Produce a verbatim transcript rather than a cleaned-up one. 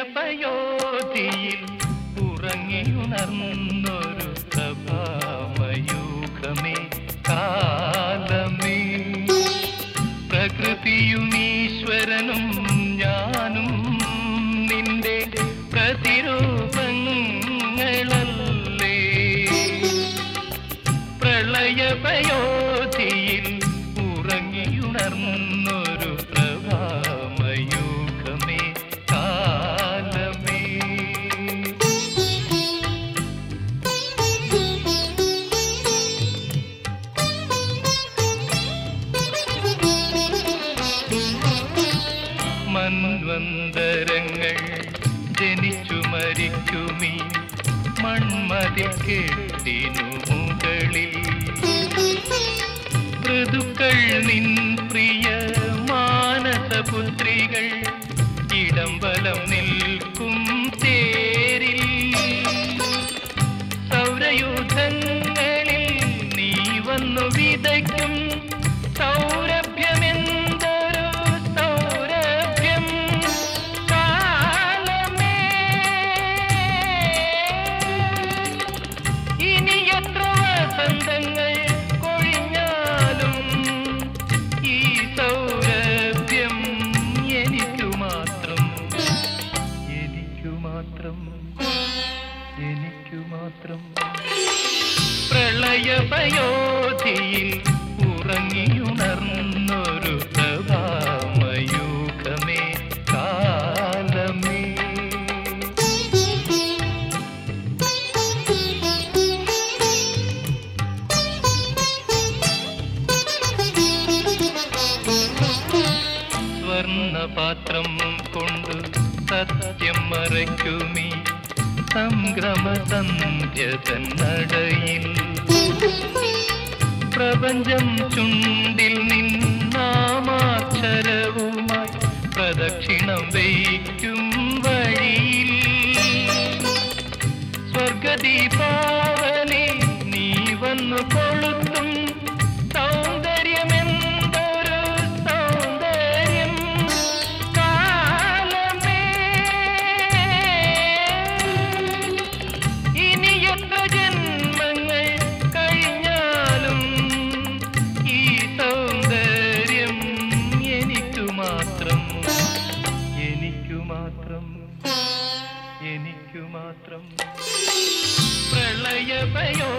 പ്രളയപയോധിയിൽ ഉറങ്ങിയുണർന്നൊരു പ്രഭാമയൂഖമേ കാലമേ, പ്രകൃതിയും ഈശ്വരനും ഞാനും നിന്റെ പ്രതിരൂപങ്ങളല്ലേ. പ്രളയപയോധിയിൽ ഉറങ്ങിയുണർന്നൊരു പ്രഭാമയൂഖമേ കാലമേ. മന്വന്തരങ്ങൾ ജനിച്ചു മരിക്കുമീ മൺമതിൽ കെട്ടിനു മുകളിൽ, ഋതുക്കൾ നിൻ പ്രിയ മാനസപുത്രികൾ ഇടംബലം നിൽക്കും തേരിൽ. സൗരയൂഥങ്ങളിൽ നീ വന്നു വിതയ്ക്കും സൗരഭ്യമെന്തൊരു സൗരഭ്യം കാലമേ. ഇനി എത്ര വസന്തങ്ങൾ കൊഴിഞ്ഞാലും ഈ സൗരഭ്യം എനിക്കു മാത്രം, എനിക്കു മാത്രം, എനിക്കു മാത്രം. പ്രളയപയോധിയിൽ ഉറങ്ങിയുണർന്നൊരു പ്രഭാമയൂഖമേ കാലമേ. സ്വർണപാത്രം കൊണ്ട് സത്യം മറയ്ക്കുമീ സംഗ്രമസന്ധ്യ തന്നടയിൽ, പ്രപഞ്ചം ചുണ്ടിൽ നിന്നാമാക്ഷരവുമായി പ്രദക്ഷിണം വയ്ക്കും വഴിയിൽ. സ്വർഗദീപാവലി നീ വന്നു കൊളുത്തും സൗന്ദര്യമെന്തൊരു സൗന്ദര്യം കാലമേ. ഇനി എത്ര ജന്മങ്ങൾ കഴിഞ്ഞാലും ഈ സൗന്ദര്യം എനിക്കു മാത്രം, എനിക്കു മാത്രം, എനിക്കു മാത്രം. പ്രളയപയോ